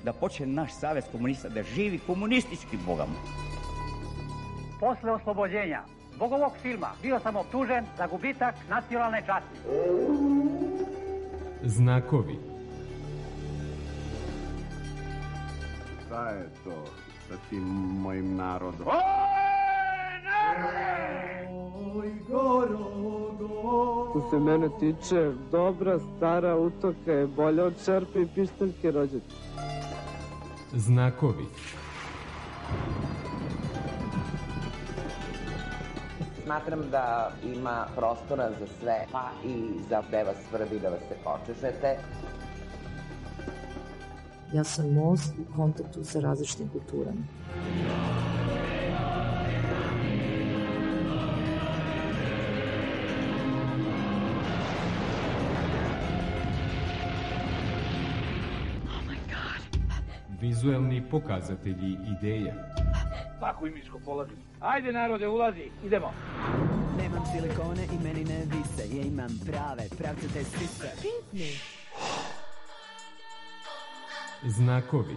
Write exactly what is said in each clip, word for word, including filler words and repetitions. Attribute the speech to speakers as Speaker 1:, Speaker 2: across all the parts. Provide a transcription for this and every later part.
Speaker 1: da počne naš savez komunista da živi komunistički bogama.
Speaker 2: Posle oslobođenja zbog ovog filma bio sam optužen za gubitak nacionalne časti.
Speaker 3: Znakovi.
Speaker 4: Šta je to sa tim mojim narodom?
Speaker 2: Oj, narode!
Speaker 5: Oj, gorogo! Što se mene tiče, dobra stara utoka je bolja od šerpe i pištaljke rođaka.
Speaker 3: Znakovi.
Speaker 6: Smatram da ima prostora za sve, pa i za gde vas svrbi da vas se počešete.
Speaker 7: Ja sam most u kontaktu sa različitim kulturama.
Speaker 3: Vizuelni pokazatelji ideja.
Speaker 2: Svako imičko polazi. Ajde narode, ulazi, idemo.
Speaker 8: Nemam silikone i meni ne vise, ja imam prave, pravcate sise.
Speaker 7: Pitni.
Speaker 3: Znakovi.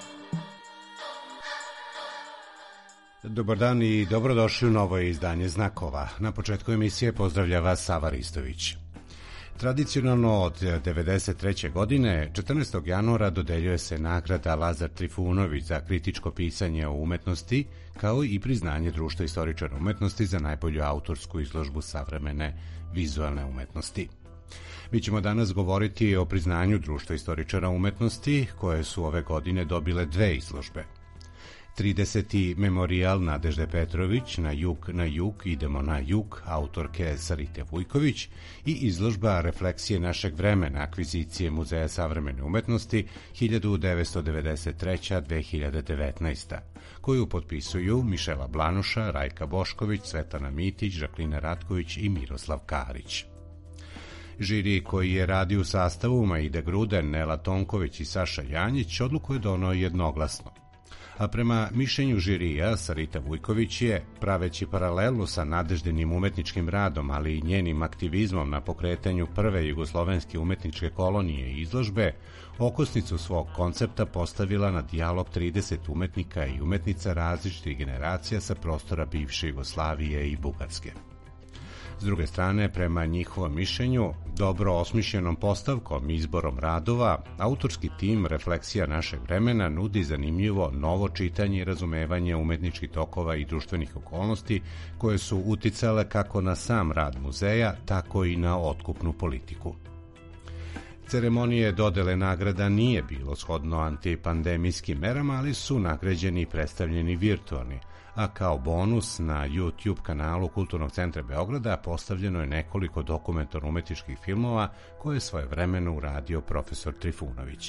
Speaker 9: Dobar dan i dobrodošli u novo izdanje Znakova. Na početku emisije pozdravlja vas Sava Ristović. Tradicionalno od devedeset treće. godine, četrnaestog januara dodeljuje se nagrada Lazar Trifunović za kritičko pisanje o umetnosti, kao i priznanje Društva istoričara umetnosti za najbolju autorsku izložbu savremene vizualne umetnosti. Mi ćemo danas govoriti o priznanju Društva istoričara umetnosti, koje su ove godine dobile dve izložbe. trideseti memorijal Nadežde Petrović Na jug, na jug, idemo na jug, autorke Sarite Vujković, i izložba Refleksije našeg vremena, akvizicije Muzeja savremene umetnosti hiljadu devetsto devedeset treće do dve hiljade devetnaeste. koju potpisuju Mišela Blanuša, Rajka Bošković, Svetlana Mitić, Žaklina Ratković i Miroslav Karić. Žiri, koji je radio u sastavu Maida Gruden, Nela Tonković i Saša Janjić, odluku je donao jednoglasno. A prema mišljenju žirija, Sarita Vujković je, praveći paralelu sa Nadeždinim umetničkim radom, ali i njenim aktivizmom na pokretanju prve jugoslovenske umetničke kolonije i izložbe, okosnicu svog koncepta postavila na dijalog trideset umetnika i umetnica različitih generacija sa prostora bivše Jugoslavije i Bugarske. S druge strane, prema njihovom mišljenju, dobro osmišljenom postavkom i izborom radova, autorski tim Refleksija našeg vremena nudi zanimljivo novo čitanje i razumevanje umetničkih tokova i društvenih okolnosti koje su uticale kako na sam rad muzeja, tako i na otkupnu politiku. Ceremonije dodele nagrada nije bilo shodno antipandemijskim merama, ali su nagrađeni i predstavljeni virtualni, a kao bonus na YouTube kanalu Kulturnog centra Beograda postavljeno je nekoliko dokumentarno-umetničkih filmova koje je svojevremeno uradio profesor Trifunović.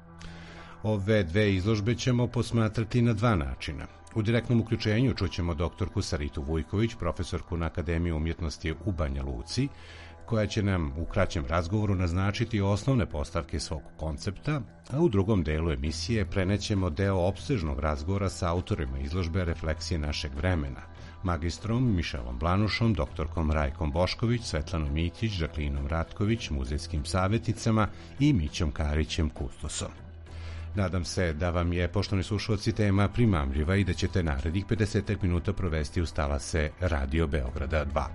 Speaker 9: Ove dve izložbe ćemo posmatrati na dva načina. U direktnom uključenju čućemo doktorku Saritu Vujković, profesorku na Akademiji umjetnosti u Banja Luci, koja će nam u kraćem razgovoru naznačiti osnovne postavke svog koncepta, a u drugom delu emisije prenećemo deo opsežnog razgovora sa autorima izložbe Refleksije našeg vremena, magistrom Mišelom Blanušom, doktorkom Rajkom Bošković, Svetlanom Mitić, Žaklinom Ratković, muzejskim savjetnicama i Mićom Karićem kustosom. Nadam se da vam je, poštovani slušalci, tema primamljiva i da ćete narednih pedeset minuta provesti uz talase Radio Beograda dva.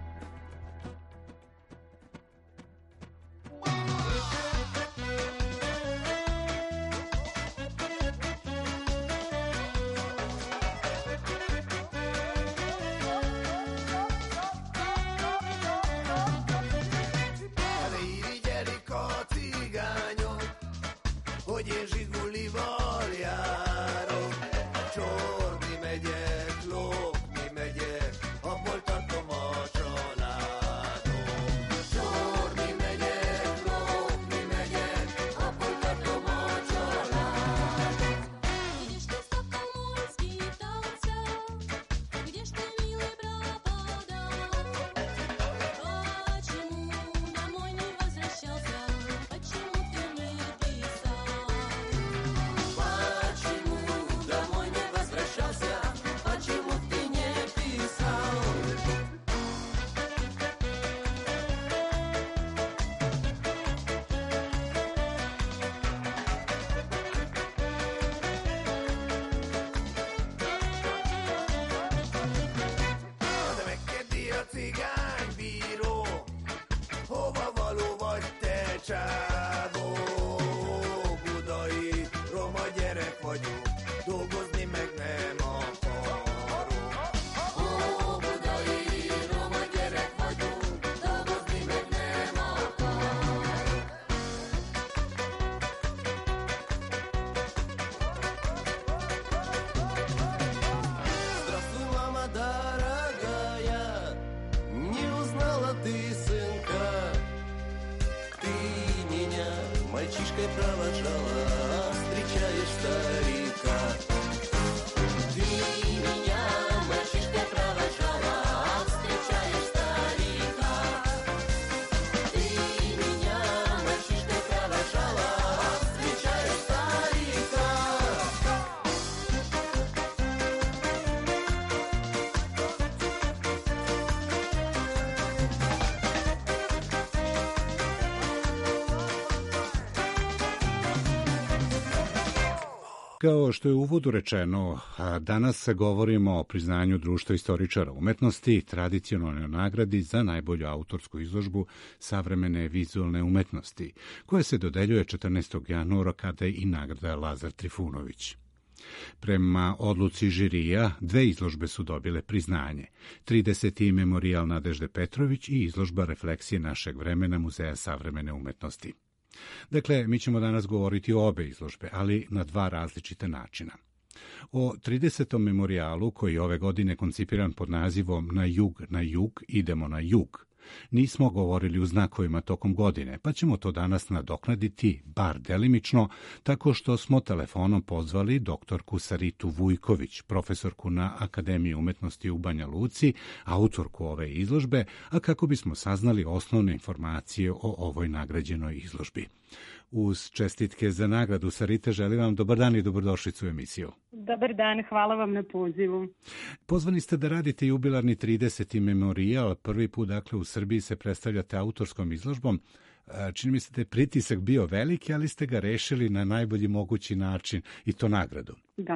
Speaker 9: Kao što je u uvodu rečeno, danas govorimo o priznanju Društva istoričara umetnosti, tradicionalnoj nagradi za najbolju autorsku izložbu savremene vizualne umetnosti, koja se dodeljuje četrnaestog januara kada je i nagrada Lazar Trifunović. Prema odluci žirija, dve izložbe su dobile priznanje. trideseti memorijal Nadežde Petrović i izložba Refleksije našeg vremena Muzeja savremene umetnosti. Dakle, mi ćemo danas govoriti o obe izložbe, ali na dva različita načina. O tridesetom memorijalu, koji je ove godine koncipiran pod nazivom Na jug, na jug, idemo na jug, nismo govorili u znakovima tokom godine, pa ćemo to danas nadoknaditi, bar delimično, tako što smo telefonom pozvali doktorku Saritu Vujković, profesorku na Akademiji umetnosti u Banja Luci, autorku ove izložbe, a kako bismo saznali osnovne informacije o ovoj nagrađenoj izložbi. Uz čestitke za nagradu, Sarita, želim vam dobar dan i dobrodošlicu u emisiju.
Speaker 10: Dobar dan, hvala vam na pozivu.
Speaker 9: Pozvani ste da radite jubilarni trideseti memorijal. Prvi put, dakle, u Srbiji se predstavljate autorskom izložbom. Čini mi se da je pritisak bio veliki, ali ste ga rešili na najbolji mogući način i to nagradu.
Speaker 10: Da.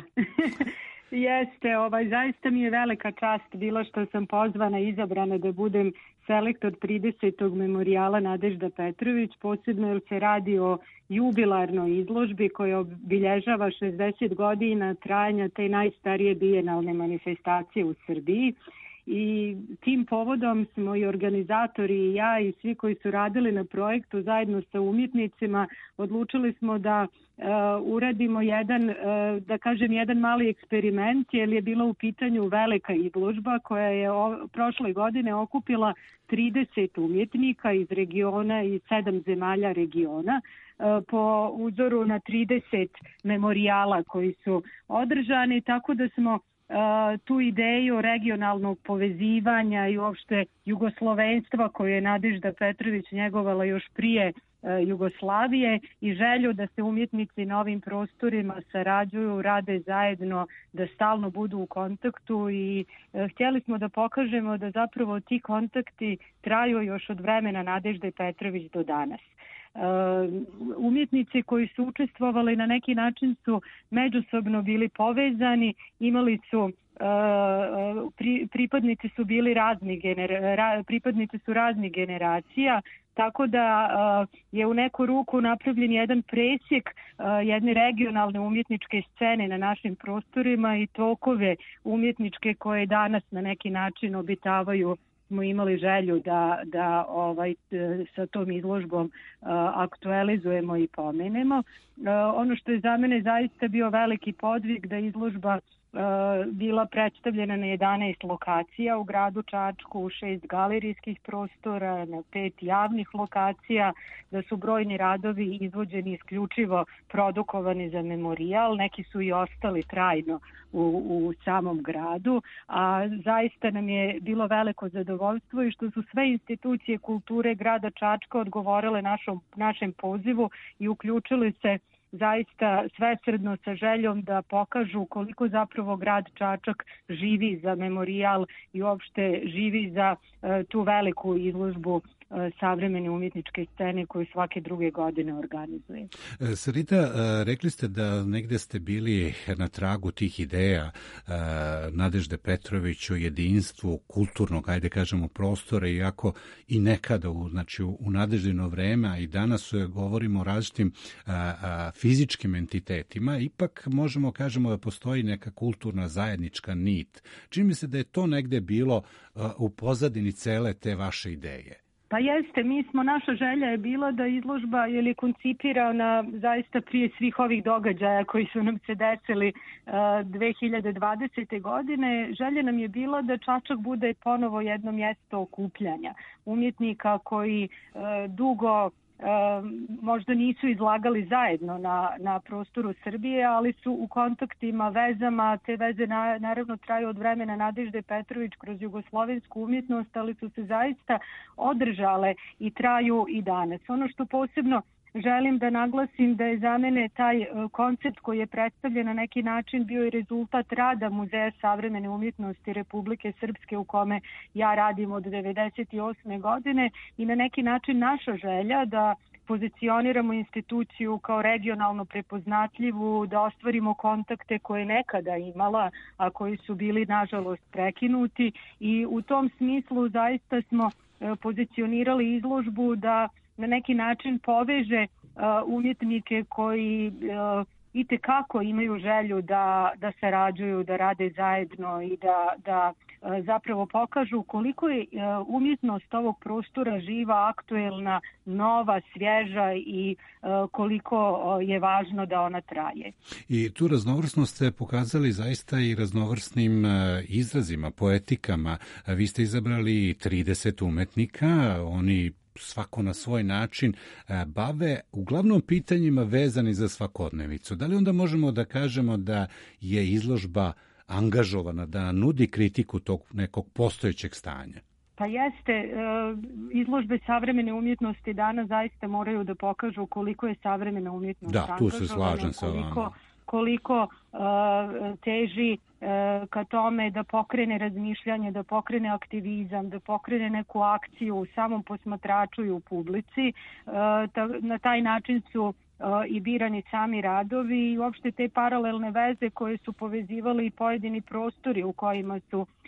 Speaker 10: Jeste, ovaj, zaista mi je velika čast bila što sam pozvana i izabrana da budem selektor tridesetog memorijala Nadežda Petrović, posebno jer se radi o jubilarnoj izložbi koja obilježava šezdeset godina trajanja te najstarije bijenalne manifestacije u Srbiji. I tim povodom smo i organizatori i ja i svi koji su radili na projektu zajedno sa umjetnicima odlučili smo da uh, uradimo jedan, uh, da kažem, jedan mali eksperiment, jer je bila u pitanju velika izložba koja je o, prošle godine okupila trideset umjetnika iz regiona i sedam zemalja regiona uh, po uzoru na trideset memorijala koji su održani, tako da smo Uh, tu ideju regionalnog povezivanja i uopšte jugoslovenstva koju je Nadežda Petrović njegovala još prije uh, Jugoslavije i želju da se umjetnici na ovim prostorima sarađuju, rade zajedno, da stalno budu u kontaktu i uh, htjeli smo da pokažemo da zapravo ti kontakti traju još od vremena Nadežde Petrović do danas. Uh, umjetnici koji su učestvovali na neki način su međusobno bili povezani, imali su uh, pri, pripadnici su bili razni genera, ra, pripadnici su raznih generacija, tako da uh, je u neku ruku napravljen jedan presjek uh, jedne regionalne umjetničke scene na našim prostorima i tokove umjetničke koje danas na neki način obitavaju smo imali želju da, da ovaj, sa tom izložbom uh, aktualizujemo i pomenemo. Uh, ono što je za mene zaista bio veliki podvig da izložba uh, bila predstavljena na jedanaest lokacija u gradu Čačku, u šest galerijskih prostora, na pet javnih lokacija, da su brojni radovi izvođeni isključivo produkovani za memorijal, neki su i ostali trajno u, u samom gradu, a zaista nam je bilo veliko zadovoljstvo i što su sve institucije kulture grada Čačka odgovorile našom, našem pozivu i uključili se zaista svesrdno sa željom da pokažu koliko zapravo grad Čačak živi za memorijal i uopšte živi za uh, tu veliku izložbu uh, savremene umjetničke scene koju svake druge godine organizuje.
Speaker 9: Sarita, rekli ste da negde ste bili na tragu tih ideja Nadežde Petrović o jedinstvu kulturnog, ajde kažemo, prostora, iako i nekada u, znači, u Nadeždino vreme, a i danas govorimo o različitim fizičkim entitetima, ipak možemo kažemo da postoji neka kulturna zajednička nit. Čini mi se da je to negde bilo u pozadini cele te vaše ideje.
Speaker 10: Pa jeste, mi smo, naša želja je bila da izložba je li koncipirana zaista prije svih ovih događaja koji su nam se desili uh, dve hiljade dvadesete. godine. Želja nam je bila da Čačak bude ponovo jedno mjesto okupljanja umjetnika koji uh, dugo E, možda nisu izlagali zajedno na, na prostoru Srbije, ali su u kontaktima, vezama, te veze na, naravno traju od vremena Nadežde Petrović kroz jugoslovensku umjetnost, ali su se zaista održale i traju i danas. Ono što posebno želim da naglasim da je za mene taj koncept koji je predstavljen na neki način bio i rezultat rada Muzeja savremene umjetnosti Republike Srpske u kome ja radim od devedeset osme. godine i na neki način naša želja da pozicioniramo instituciju kao regionalno prepoznatljivu, da ostvarimo kontakte koje je nekada imala, a koji su bili nažalost prekinuti, i u tom smislu zaista smo pozicionirali izložbu da na neki način poveže umjetnike koji itekako imaju želju da, da sarađuju, da rade zajedno i da, da zapravo pokažu koliko je umjetnost ovog prostora živa, aktuelna, nova, svježa i koliko je važno da ona traje.
Speaker 9: I tu raznovrsnost ste pokazali zaista i raznovrsnim izrazima, poetikama. Vi ste izabrali trideset umetnika, oni svako na svoj način bave uglavnom pitanjima vezani za svakodnevicu. Da li onda možemo da kažemo da je izložba angažovana, da nudi kritiku tog nekog postojećeg stanja?
Speaker 10: Pa jeste, izložbe savremene umjetnosti danas zaista moraju da pokažu koliko je savremena umjetnost
Speaker 9: da,
Speaker 10: angažovana.
Speaker 9: Da, tu se slažem sa vama.
Speaker 10: Koliko uh, teži uh, ka tome da pokrene razmišljanje, da pokrene aktivizam, da pokrene neku akciju u samom posmatraču i u publici. Uh, ta, na taj način su uh, i birani sami radovi i uopšte te paralelne veze koje su povezivali pojedini prostori u kojima su uh,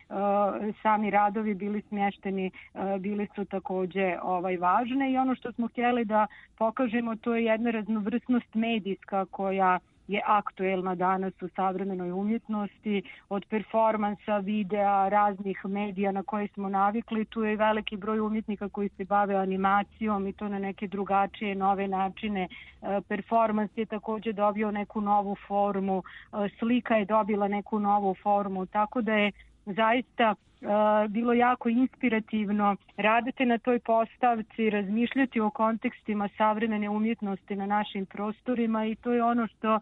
Speaker 10: sami radovi bili smješteni, uh, bili su takođe ovaj, važne, i ono što smo htjeli da pokažemo, to je jedna raznovrsnost medijska koja je aktuelna danas u savremenoj umjetnosti, od performansa, videa, raznih medija na koje smo navikli. Tu je veliki broj umjetnika koji se bave animacijom i to na neke drugačije, nove načine. Performans je također dobio neku novu formu, slika je dobila neku novu formu, tako da je zaista uh, bilo jako inspirativno raditi na toj postavci, razmišljati o kontekstima savremene umjetnosti na našim prostorima, i to je ono što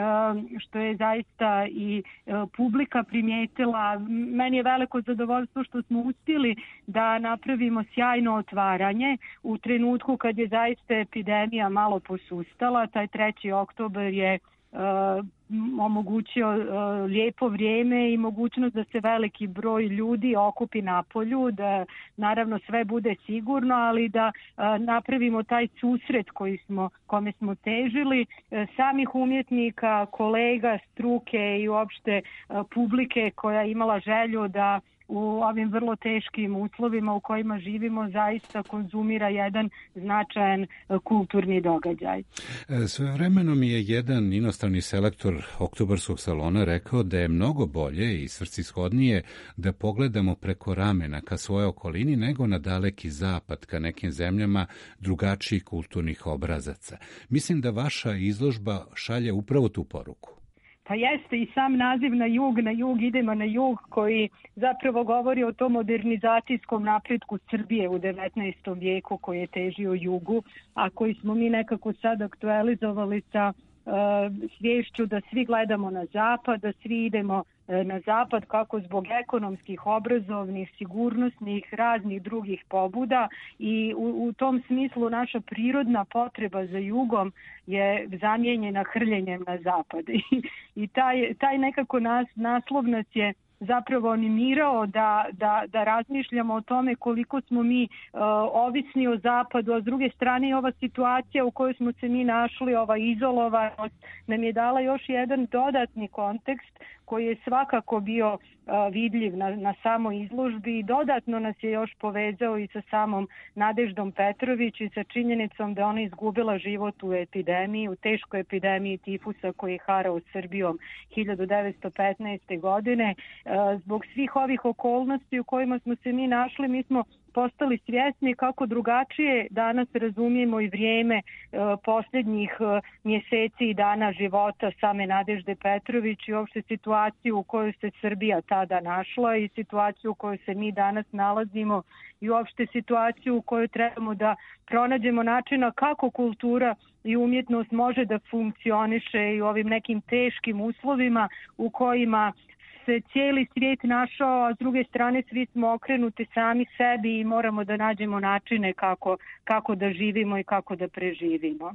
Speaker 10: što je zaista i publika primijetila. Meni je veliko zadovoljstvo što smo uspjeli da napravimo sjajno otvaranje u trenutku kad je zaista epidemija malo posustala. Taj treći oktobar je uh, omogućio uh, lijepo vrijeme i mogućnost da se veliki broj ljudi okupi napolju, da naravno sve bude sigurno, ali da uh, napravimo taj susret koji smo, kome smo težili, uh, samih umjetnika, kolega, struke i uopšte uh, publike koja je imala želju da u ovim vrlo teškim uslovima u kojima živimo zaista konzumira jedan značajan kulturni događaj.
Speaker 9: Svojevremeno mi je jedan inostrani selektor Oktobarskog salona rekao da je mnogo bolje i svrsishodnije da pogledamo preko ramena ka svojoj okolini nego na daleki zapad, ka nekim zemljama drugačijih kulturnih obrazaca. Mislim da vaša izložba šalje upravo tu poruku.
Speaker 10: Pa jeste, i sam naziv Na jug, na jug, idemo na jug, koji zapravo govori o tom modernizacijskom napretku Srbije u devetnaestom vijeku koji je težio jugu, a koji smo mi nekako sad aktualizovali sa uh, svješću da svi gledamo na zapad, da svi idemo uh, na zapad kako zbog ekonomskih, obrazovnih, sigurnosnih, raznih drugih pobuda, i u, u tom smislu naša prirodna potreba za jugom je zamijenjena hrljenjem na zapad. I, i taj, taj nekako nas, naslov nas je zapravo animirao da, da, da razmišljamo o tome koliko smo mi uh, ovisni o zapadu, a s druge strane ova situacija u kojoj smo se mi našli, ova izolovanost, nam je dala još jedan dodatni kontekst koji je svakako bio uh, vidljiv na, na samoj izložbi, i dodatno nas je još povezao i sa samom Nadeždom Petrović i sa činjenicom da ona izgubila život u epidemiji, u teškoj epidemiji tifusa koji je harao Srbijom hiljadu devetsto petnaeste. godine. Uh, zbog svih ovih okolnosti u kojima smo se mi našli, mi smo postali svjesni kako drugačije danas razumijemo i vrijeme e, posljednjih e, mjeseci i dana života same Nadežde Petrović i uopšte situaciju u kojoj se Srbija tada našla i situaciju u kojoj se mi danas nalazimo i uopšte situaciju u kojoj trebamo da pronađemo načina kako kultura i umjetnost može da funkcioniše i u ovim nekim teškim uslovima u kojima se cijeli svijet našao, a s druge strane svi smo okrenuti sami sebi i moramo da nađemo načine kako, kako da živimo i kako da preživimo.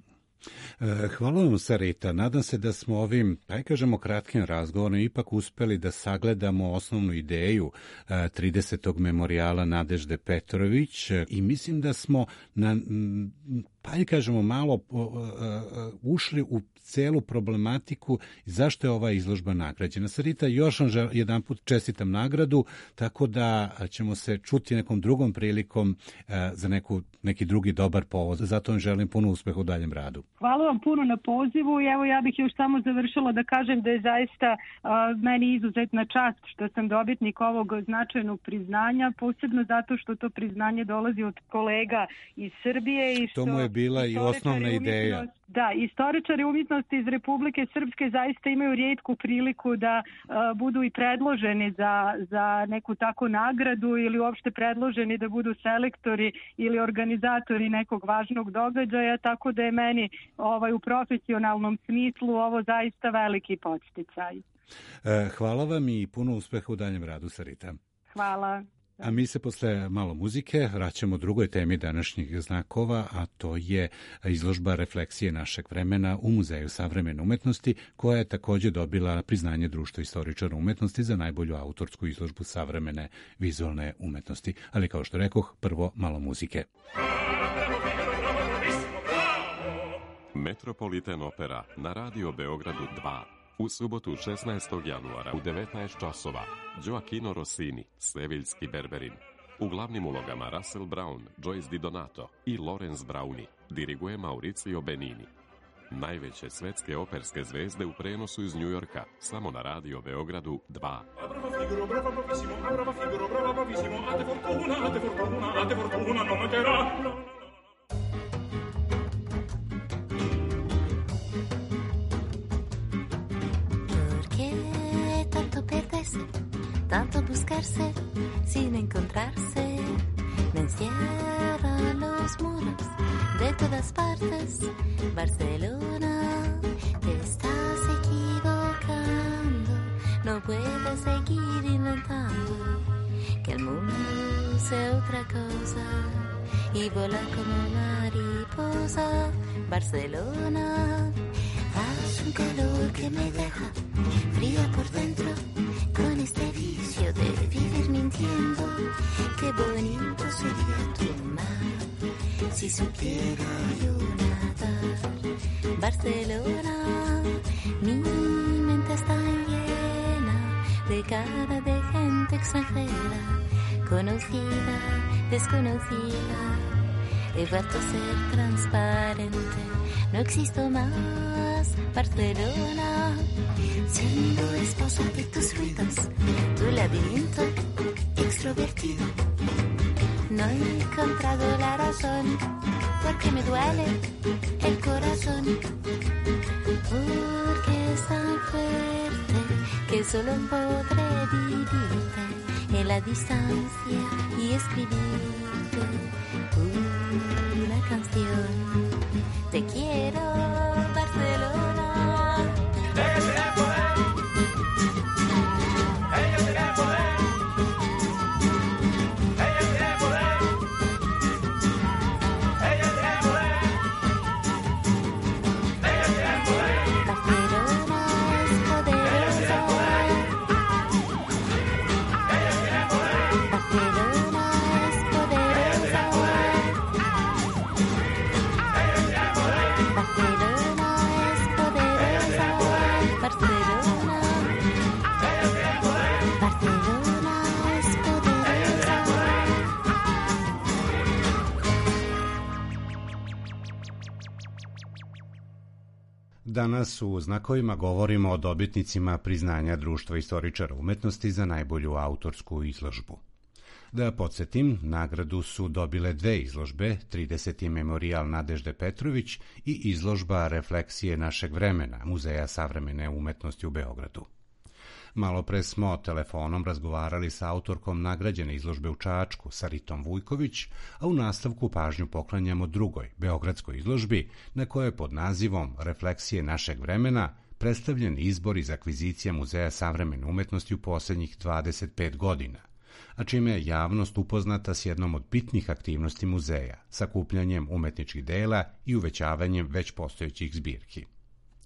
Speaker 9: Hvala vam, Sarita. Nadam se da smo ovim, aj kažemo, kratkim razgovorom ipak uspeli da sagledamo osnovnu ideju tridesetog memorijala Nadežde Petrović i mislim da smo na pa i kažemo malo ušli u celu problematiku zašto je ova izložba nagrađena. Sarita, još vam jedan put čestitam nagradu, tako da ćemo se čuti nekom drugom prilikom za neku, neki drugi dobar povod. Zato vam želim puno uspeha u daljem radu.
Speaker 10: Hvala vam puno na pozivu i evo ja bih još samo završila da kažem da je zaista a, meni izuzetna čast što sam dobitnik ovog značajnog priznanja, posebno zato što to priznanje dolazi od kolega iz Srbije. I što
Speaker 9: to mu je bila i osnovna ideja.
Speaker 10: Da, istoričari umjetnosti iz Republike Srpske zaista imaju rijetku priliku da a, budu i predloženi za, za neku takvu nagradu ili uopšte predloženi da budu selektori ili organizatori nekog važnog događaja, tako da je meni ovaj, u profesionalnom smislu ovo zaista veliki podsticaj.
Speaker 9: Hvala vam i puno uspeha u daljem radu, Sarita.
Speaker 10: Hvala.
Speaker 9: A mi se posle malo muzike vraćamo drugoj temi današnjih znakova, a to je izložba refleksije našeg vremena u Muzeju savremene umetnosti, koja je također dobila priznanje Društva istoričara umetnosti za najbolju autorsku izložbu savremene vizualne umetnosti. Ali kao što rekoh, prvo malo muzike.
Speaker 11: Metropolitan opera na Radio Beogradu dva. U subotu šesnaestog januara u devetnaest časova Gioacchino Rossini, Seviljski Berberin. U glavnim ulogama Russell Brown, Joyce Di Donato i Lorenz Browni. Diriguje Mauricio Benini. Najveće svetske operske zvezde u prenosu iz Njujorka, samo na Radio Beogradu dva.
Speaker 12: Tanto buscarse sin encontrarse, me encierran los muros de todas partes. Barcelona, te estás equivocando, no puedes seguir inventando que el mundo sea otra cosa y volar como mariposa. Barcelona, hace un calor que me deja fría por dentro. Con este vicio de vivir mintiendo, qué bonito sería tu mar si supiera yo nadar. Barcelona, mi mente está llena de cara de gente extranjera, conocida, desconocida. He vuelto a ser transparente, no existo más. Barcelona, siendo esposa de tus ruidos, tu laberinto extrovertido. No he encontrado la razón, porque me duele el corazón, porque es tan fuerte que solo podré vivirte en la distancia y escribirte una canción. Te quiero, Barcelona.
Speaker 9: Danas u znakovima govorimo o dobitnicima priznanja Društva istoričara umetnosti za najbolju autorsku izložbu. Da podsjetim, nagradu su dobile dve izložbe, trideseti memorijal Nadežde Petrović i izložba refleksije našeg vremena Muzeja savremene umetnosti u Beogradu. Malo pre smo telefonom razgovarali sa autorkom nagrađene izložbe u Čačku, Saritom Vujković, a u nastavku pažnju poklanjamo drugoj, beogradskoj izložbi, na kojoj pod nazivom Refleksije našeg vremena predstavljen izbor iz akvizicija Muzeja savremene umetnosti u posljednjih dvadeset pet godina, a čime je javnost upoznata s jednom od bitnih aktivnosti muzeja, sakupljanjem umetničkih dela i uvećavanjem već postojećih zbirki.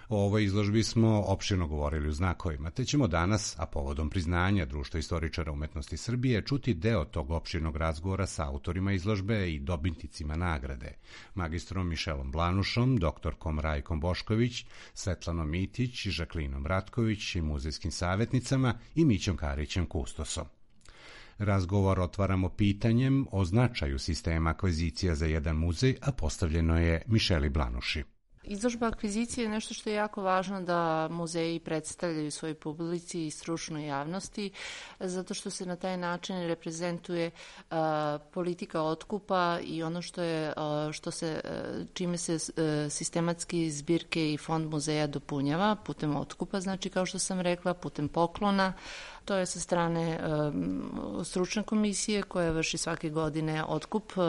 Speaker 9: O ovoj izložbi smo opširno govorili u znakovima, te ćemo danas, a povodom priznanja Društva istoričara umetnosti Srbije, čuti deo tog opširnog razgovora sa autorima izložbe i dobitnicima nagrade, magistrom Mišelom Blanušom, doktorkom Rajkom Bošković, Svetlanom Mitić, Žaklinom Ratković i muzejskim savjetnicama i Mićom Karićem kustosom. Razgovor otvaramo pitanjem o značaju sistema akvizicija za jedan muzej, a postavljeno je Mišeli Blanuši.
Speaker 13: Izložba akvizicije je nešto što je jako važno da muzeji predstavljaju svojoj publici i stručnoj javnosti, zato što se na taj način reprezentuje uh, politika otkupa i ono što je, uh, što se, uh, čime se uh, sistematski zbirke i fond muzeja dopunjava putem otkupa, znači kao što sam rekla, putem poklona. To je sa strane um, stručne komisije koja vrši svake godine otkup uh,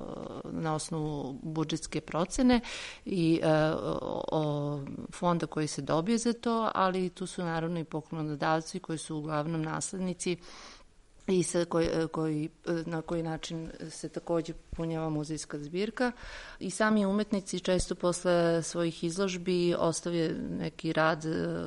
Speaker 13: na osnovu budžetske procene i uh, o fonda koji se dobije za to, ali tu su naravno i poklonodavci koji su uglavnom naslednici i sa koji, koji, na koji način se takođe punjava muzejska zbirka. I sami umetnici često posle svojih izložbi ostave neki rad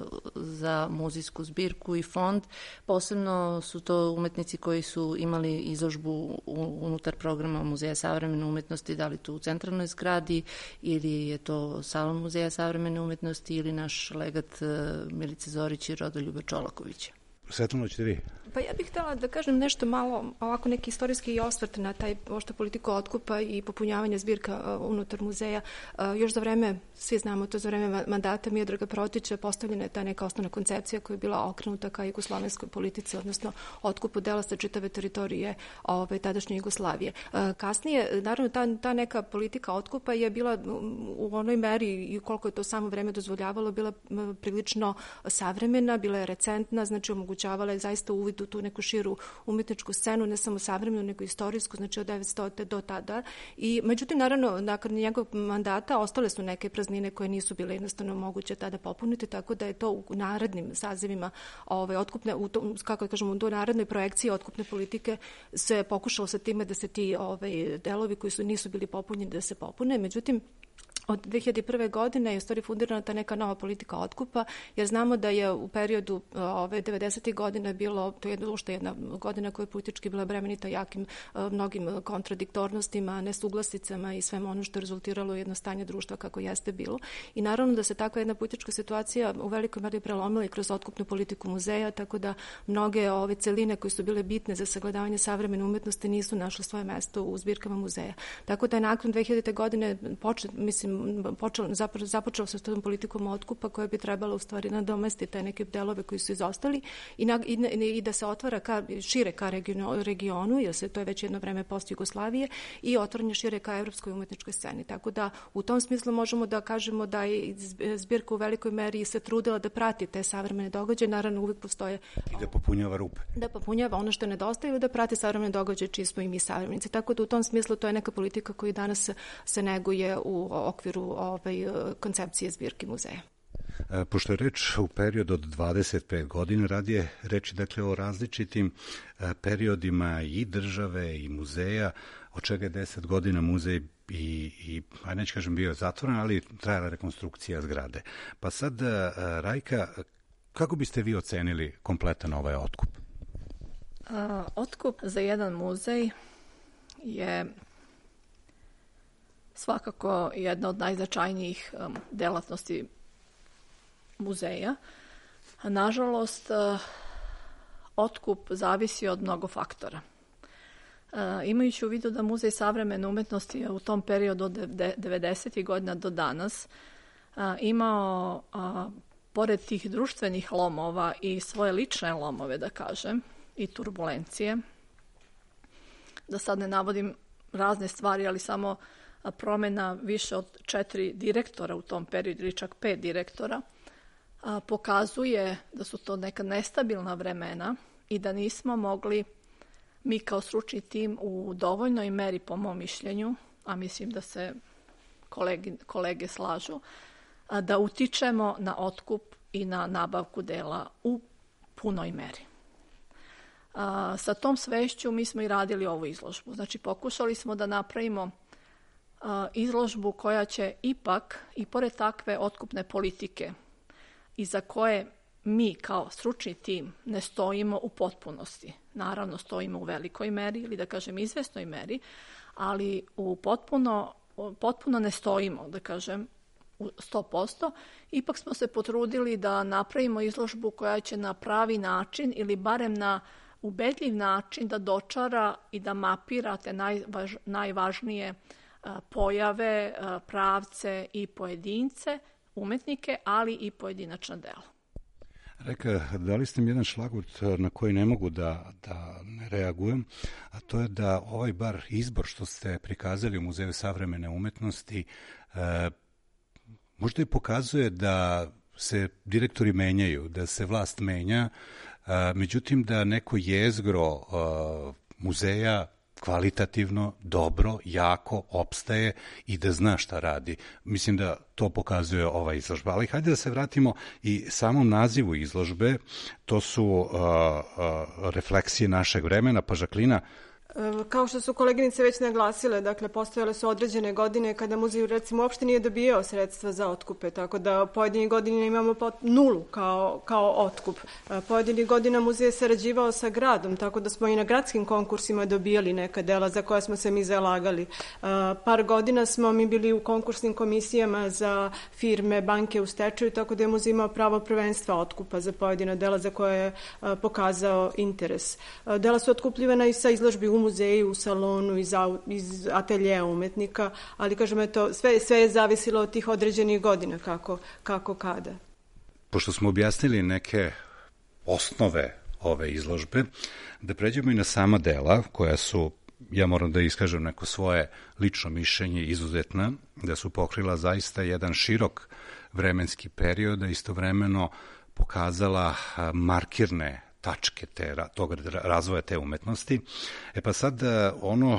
Speaker 13: za muzejsku zbirku i fond. Posebno su to umetnici koji su imali izložbu unutar programa Muzeja savremene umetnosti, da li tu u centralnoj zgradi ili je to salon Muzeja savremene umetnosti ili naš legat Milice Zorić i Rodoljuba Čolakovića.
Speaker 9: Svetlano, ćete vi?
Speaker 14: Pa ja bih htjela da kažem nešto malo, ovako neki istorijski osvrt na taj pošto politiku otkupa i popunjavanja zbirka uh, unutar muzeja. Uh, još za vreme, svi znamo to, za vreme mandata Miodraga Protića postavljena je ta neka osnovna koncepcija koja je bila okrenuta ka jugoslovenskoj politici, odnosno otkupu dela sa čitave teritorije ove, tadašnje Jugoslavije. Uh, kasnije, naravno, ta, ta neka politika otkupa je bila u onoj meri i koliko je to samo vreme dozvoljavalo, bila prilično savremena, bila je recentna, znači omogućavala je zaista uvid u tu neku širu umetničku scenu, ne samo savremenu, nego istorijsku, znači od devetstotih do tada. I međutim, naravno, nakon njegovog mandata ostale su neke praznine koje nisu bile jednostavno moguće tada popuniti, tako da je to u narednim sazivima ovaj, otkupne, u to, kako da kažemo, u narednoj projekciji otkupne politike se pokušalo sa time da se ti ovaj, delovi koji su nisu bili popunjeni da se popune. Međutim, od dve hiljade prve. godine je u stvari fundirana ta neka nova politika otkupa, jer znamo da je u periodu ove devedesetih godina bilo, to je što jedna godina koja je politički bila bremenita jakim mnogim kontradiktornostima, nesuglasicama i svem ono što je rezultiralo jedno stanje društva kako jeste bilo. I naravno da se takva jedna politička situacija u velikoj meri prelomila i kroz otkupnu politiku muzeja, tako da mnoge ove celine koje su bile bitne za sagledavanje savremene umetnosti nisu našle svoje mesto u zbirkama muzeja. Tako da je nakon dve hiljadite. godine počet, mislim, počelo, započelo se s tom politikom otkupa koja bi trebala u stvari nadomestiti te neke delove koji su izostali i, na, i, i da se otvara ka, šire ka regionu, regionu, jer se to je već jedno vreme post Jugoslavije i otvaranje šire ka evropskoj umetničkoj sceni. Tako da u tom smislu možemo da kažemo da je zbirka u velikoj meri se trudila da prati te savremene događaje, naravno uvijek postoje...
Speaker 9: I da popunjava rupe.
Speaker 14: Da popunjava ono što nedostaje ili da prati savremene događaje čiji smo i mi savremenici. Tako da u tom smislu to je neka politika koja danas se neguje u okviru ovaj, koncepcije zbirke muzeja.
Speaker 9: Pošto je reč u periodu od dvadeset pet godina, radi je reči dakle o različitim periodima i države i muzeja, od čega je deset godina muzej i, i aj neću kažem bio zatvoren, ali trajala rekonstrukcija zgrade. Pa sad, Rajka, kako biste vi ocenili kompletan ovaj otkup?
Speaker 15: A, otkup za jedan muzej je svakako jedna od najznačajnijih um, delatnosti muzeja. A nažalost, uh, otkup zavisi od mnogo faktora. Uh, imajući u vidu da Muzej savremene umetnosti je u tom periodu od devedesetih godina do danas uh, imao, uh, pored tih društvenih lomova i svoje lične lomove, da kažem, i turbulencije, da sad ne navodim razne stvari, ali samo promjena više od četiri direktora u tom periodu ili čak pet direktora a, pokazuje da su to neka nestabilna vremena i da nismo mogli mi kao stručni tim u dovoljnoj meri, po mom mišljenju, a mislim da se kolegi, kolege slažu, a, da utičemo na otkup i na nabavku dela u punoj meri. A, sa tom svešću mi smo i radili ovu izložbu. Znači, pokušali smo da napravimo izložbu koja će ipak, i pored takve otkupne politike, iza koje mi kao stručni tim ne stojimo u potpunosti. Naravno, stojimo u velikoj meri ili da kažem izvesnoj meri, ali u potpuno, potpuno ne stojimo, da kažem, u sto posto. Ipak smo se potrudili da napravimo izložbu koja će na pravi način ili barem na ubedljiv način da dočara i da mapira te najvaž, najvažnije a, pojave, a, pravce i pojedince, umetnike, ali i pojedinačna dela.
Speaker 9: Reka, dali ste mi jedan šlagut na koji ne mogu da, da ne reagujem, a to je da ovaj bar izbor što ste prikazali u Muzeju savremene umetnosti e, možda i pokazuje da se direktori menjaju, da se vlast menja, e, međutim da neko jezgro e, muzeja kvalitativno, dobro, jako opstaje i da zna šta radi. Mislim da to pokazuje ova izložba. Ali hajde da se vratimo i samom nazivu izložbe. To su uh, uh, refleksije našeg vremena. Pa Žaklina,
Speaker 16: kao što su koleginice već naglasile, dakle, postojale su određene godine kada muzej, recimo, uopšte nije dobijao sredstva za otkupe, tako da pojedini godine imamo nulu kao, kao otkup. Pojedini godina muzej je sarađivao sa gradom, tako da smo i na gradskim konkursima dobijali neka dela za koja smo se mi zalagali. Par godina smo mi bili u konkursnim komisijama za firme, banke u stečaju, tako da je muzej imao pravo prvenstva otkupa za pojedina dela za koje je pokazao interes. Dela su otkupljivana i sa izložbi u muzeju, u salonu, iz, iz ateljeja umetnika, ali kažem, eto, sve, sve je zavisilo od tih određenih godina, kako, kako kada.
Speaker 9: Pošto smo objasnili neke osnove ove izložbe, da pređemo i na sama dela, koja su, ja moram da iskažem neko svoje lično mišljenje, izuzetna, da su pokrila zaista jedan širok vremenski period, a istovremeno pokazala markirne tačke te, tog razvoja te umetnosti. E pa sad ono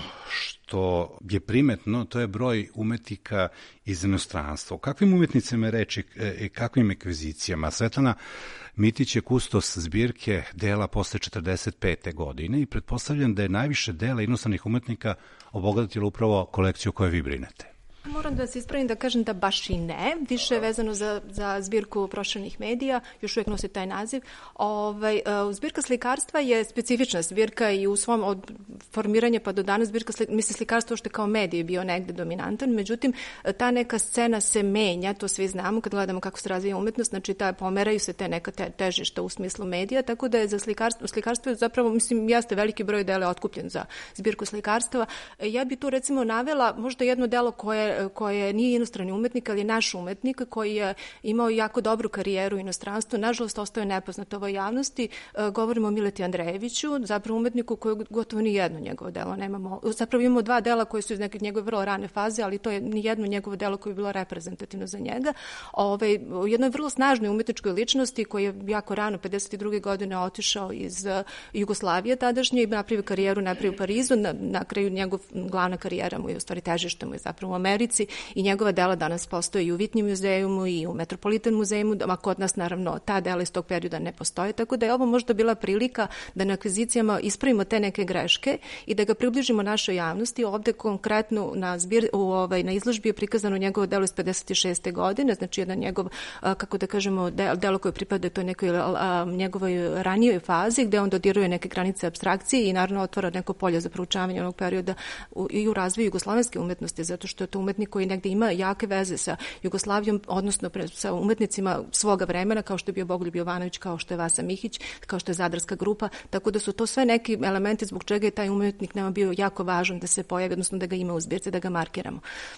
Speaker 9: što je primetno, to je broj umetnika iz inostranstva. O kakvim umetnicima je reči i kakvim ekvizicijama? Svetlana Mitić je kustos zbirke dela posle četrdeset pete godine i pretpostavljam da je najviše dela inostranih umetnika obogatilo upravo kolekciju koju vi brinete.
Speaker 14: Moram da se ispravim da kažem da baš i ne, više je vezano za, za zbirku proširenih medija, još uvijek nosi taj naziv. Ovaj, zbirka slikarstva je specifična zbirka i u svom od formiranja pa do danas zbirka, mislim, slikarstvo što je kao medij je bio negde dominantan, međutim ta neka scena se menja, to svi znamo kad gledamo kako se razvija umetnost, znači ta, pomeraju se te neka te, težišta u smislu medija, tako da je za slikarstvo, slikarstvo je zapravo, mislim, jeste veliki broj dela otkupljen za zbirku slikarstva. Ja bi tu recimo navela možda jedno delo koje koje nije inostrani umetnik, ali je naš umetnik koji je imao jako dobru karijeru u inostranstvu. Nažalost, ostao je nepoznat ovoj javnosti. Govorimo o Mileti Andrejeviću, zapravo umetniku koji gotovo ni jedno njegovo delo nemamo. Zapravo imamo dva dela koje su iz neke njegove vrlo rane faze, ali to je ni jedno njegovo delo koje je bilo reprezentativno za njega. Ove, u jednoj vrlo snažnoj umetničkoj ličnosti koji je jako rano, pedeset druge godine, otišao iz Jugoslavije tadašnje i napravio karijeru najprije u Parizu. Na, na kraju njegov glavna karijera mu je u stvari težište mu je zapravo u Americi i njegova dela danas postoje i u Vitnjem muzejumu i u Metropolitan muzejumu, a kod nas naravno ta dela iz tog perioda ne postoje, tako da je ovo možda bila prilika da na akvizicijama ispravimo te neke greške i da ga približimo našoj javnosti. Ovde konkretno na, zbir, u, ovaj, na izložbi je prikazano njegovo delo iz pedeset šeste godine, znači jedan njegov, a, kako da kažemo, delo koje pripada toj nekoj a, njegovoj ranijoj fazi, gde on dodiruje neke granice apstrakcije i naravno otvara neko polje za proučavanje onog perioda u, i u razvoju jugoslovenske umetnosti, zato što je to umetnik koji negde ima jake veze sa Jugoslavijom, odnosno sa umetnicima svoga vremena, kao što je bio Bogoljub Jovanović, kao što je Vasa Mihić, kao što je Zadarska grupa, tako da su to sve neki elementi zbog čega je taj umetnik nama bio jako važan da se pojavi, odnosno da ga ima u zbirci, da ga markiramo.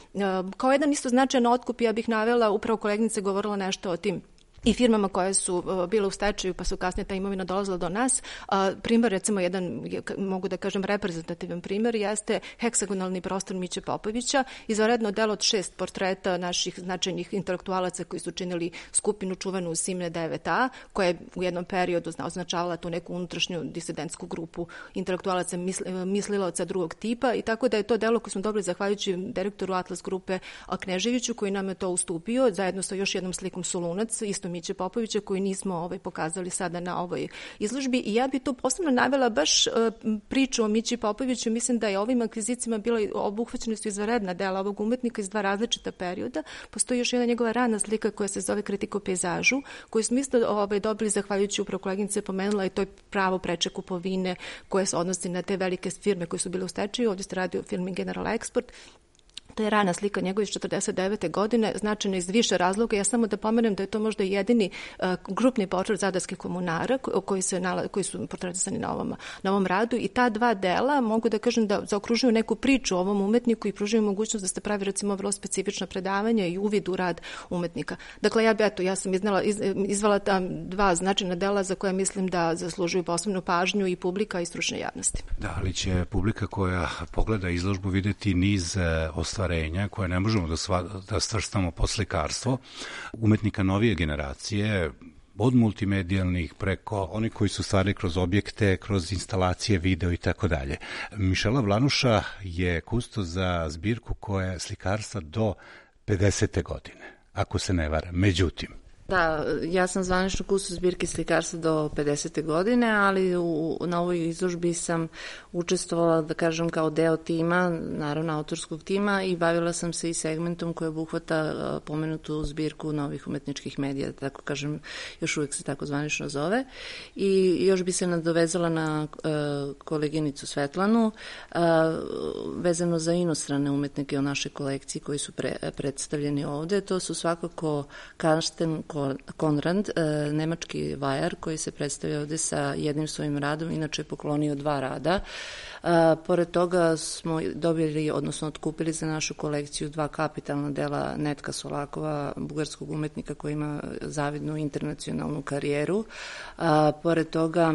Speaker 14: Kao jedan isto značajan otkup, ja bih navela, upravo kolegnica govorila nešto o tim i firmama koje su uh, bile u stečaju pa su kasnije ta imovina dolazila do nas. Uh, primer, recimo jedan, mogu da kažem reprezentativan primer, jeste heksagonalni prostor Miće Popovića, izvanredno delo od šest portreta naših značajnih intelektualaca koji su činili skupinu čuvenu Simne devet a, koja je u jednom periodu označavala tu neku unutrašnju disidentsku grupu intelektualaca misli, mislilaca drugog tipa i tako da je to delo koje smo dobili zahvaljujući direktoru Atlas grupe Kneževiću koji nam je to ustupio zajedno sa još jednom slikom Solunac, isto Miće Popovića koju nismo ovaj, pokazali sada na ovoj izložbi. I ja bi tu posebno navela baš uh, priču o Mići Popoviću. Mislim da je ovim akvizicijama bilo obuhvaćeno su izvanredna dela ovog umetnika iz dva različita perioda. Postoji još jedna njegova rana slika koja se zove Kritika o pejzažu, koju smo isto ovaj, dobili zahvaljujući upravo koleginica je pomenula i to je pravo preče kupovine koje se odnosi na te velike firme koje su bile u stečaju. Ovdje se radi o firmi General Export. To je rana slika njegove iz četrdeset devete godine, značajno iz više razloga. Ja samo da pomenem da je to možda jedini uh, grupni portret zadarskih komunara koji, se nala, koji su portretisani na ovom, na ovom radu i ta dva dela mogu da kažem da zaokružuju neku priču o ovom umetniku i pružuju mogućnost da se pravi recimo vrlo specifična predavanja i uvid u rad umetnika. Dakle, ja, eto, ja sam iznala, iz, izvala tam dva značajna dela za koje mislim da zaslužuju posebnu pažnju i publika i stručne javnosti.
Speaker 9: Da, ali će publika koja pogleda izložbu videti niz ostvarenja koje ne možemo da, sva, da svrstamo po slikarstvo umetnika novije generacije, od multimedijalnih preko oni koji su stvari kroz objekte, kroz instalacije, video i tako dalje. Mišela Vlanuša je kustos za zbirku koja je slikarstva do pedesete godine, ako se ne varam. Međutim,
Speaker 13: Da, ja sam zvanično kustos zbirke slikarstva do pedesete godine, ali u, na ovoj izložbi sam učestvovala, da kažem, kao deo tima, naravno autorskog tima, i bavila sam se i segmentom koji obuhvata pomenutu zbirku novih umetničkih medija, tako kažem, još uvijek se tako zvanično zove. I još bi se nadovezala na uh, koleginicu Svetlanu, uh, vezano za inostrane umetnike u našoj kolekciji koji su pre, predstavljeni ovde. To su svakako Karsten Konrad, nemački vajar koji se predstavlja ovde sa jednim svojim radom, inače je poklonio dva rada. Pored toga smo dobili, odnosno otkupili za našu kolekciju dva kapitalna dela Netka Solakova, bugarskog umetnika koji ima zavidnu internacionalnu karijeru. Pored toga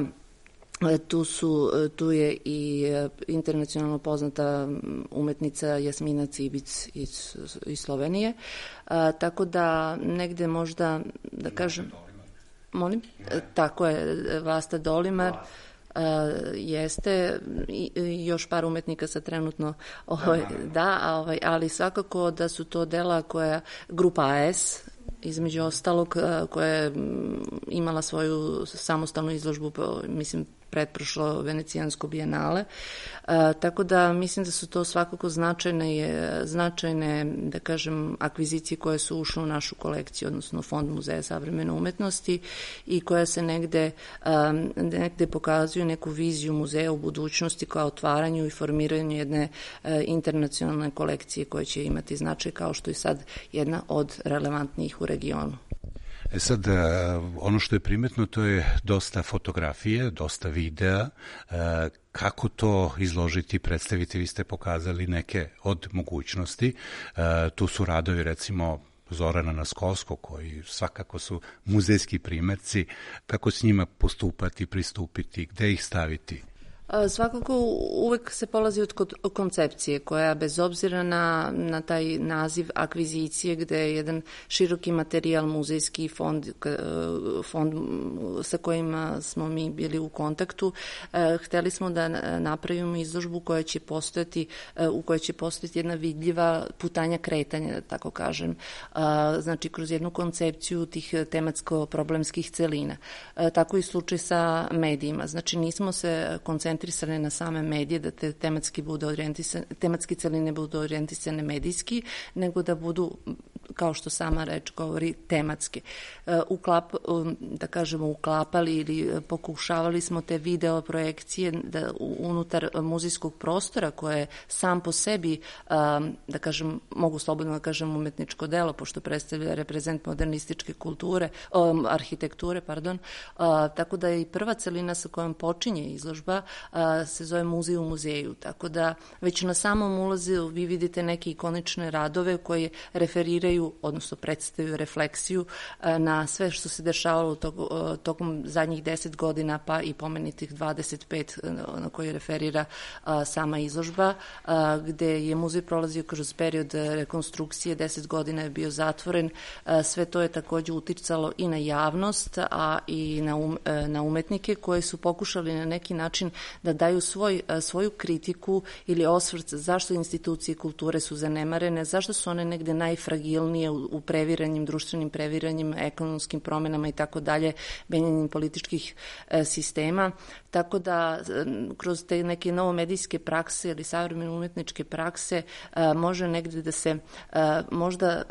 Speaker 13: Tu, su, tu je i internacionalno poznata umetnica Jasmina Cibic iz, iz Slovenije. A, tako da negde možda, da kažem... Molim? Tako je, Vlasta Dolimar. Uh, jeste i, i još par umetnika sa trenutno ovaj, da, a, ovaj, ali svakako da su to dela koja grupa A S između ostalog koja je imala svoju samostalnu izložbu, mislim pretprošlo Venecijansko bijenale. E, tako da mislim da su to svakako značajne, značajne, da kažem, akvizicije koje su ušle u našu kolekciju, odnosno Fond muzeja savremene umetnosti i koja se negde, um, negde pokazuju neku viziju muzeja u budućnosti kao otvaranju i formiranju jedne uh, internacionalne kolekcije koja će imati značaj kao što je sad jedna od relevantnijih u regionu.
Speaker 9: E sad, ono što je primetno, to je dosta fotografije, dosta videa. Kako to izložiti, predstaviti? Vi ste pokazali neke od mogućnosti. Tu su radovi, recimo, Zorana Naskovskog, koji svakako su muzejski primerci. Kako s njima postupati, pristupiti, gde ih staviti?
Speaker 13: Svakako uvek se polazi od koncepcije koja bez obzira na, na taj naziv akvizicije gde je jedan široki materijal muzejski fond, fond sa kojima smo mi bili u kontaktu, hteli smo da napravimo izložbu koja će postojati, u kojoj će postojati jedna vidljiva putanja kretanja, da tako kažem, znači kroz jednu koncepciju tih tematsko-problemskih celina. Tako i slučaj sa medijima, znači nismo se koncentrirali na same medije, da te tematski budu orijentisane, tematski celine budu orijentisane medijski, nego da budu, kao što sama reč govori, tematske. Uklap, da kažemo, uklapali ili pokušavali smo te video projekcije da unutar muzejskog prostora koje je sam po sebi, da kažem, mogu slobodno da kažem umetničko delo, pošto predstavlja reprezent modernističke kulture, arhitekture, pardon, tako da je i prva celina sa kojom počinje izložba se zove Muzej u muzeju, tako da već na samom ulazu vi vidite neke ikonične radove koje referiraju, odnosno predstavljaju refleksiju na sve što se dešavalo tokom zadnjih deset godina, pa i pomenitih dvadeset pet na koje referira sama izložba, gde je muzej prolazio kroz period rekonstrukcije, deset godina je bio zatvoren, sve to je takođe uticalo i na javnost, a i na, um, na umetnike koji su pokušali na neki način da daju svoj, svoju kritiku ili osvrt zašto institucije kulture su zanemarene, zašto su one negde najfragilnije stabilnije u, u previranjim, društvenim previranjim, ekonomskim promenama i tako dalje, menjanjem političkih e, sistema. Tako da kroz te neke novomedijske prakse ili savremene umetničke prakse e, može negde da se e, možda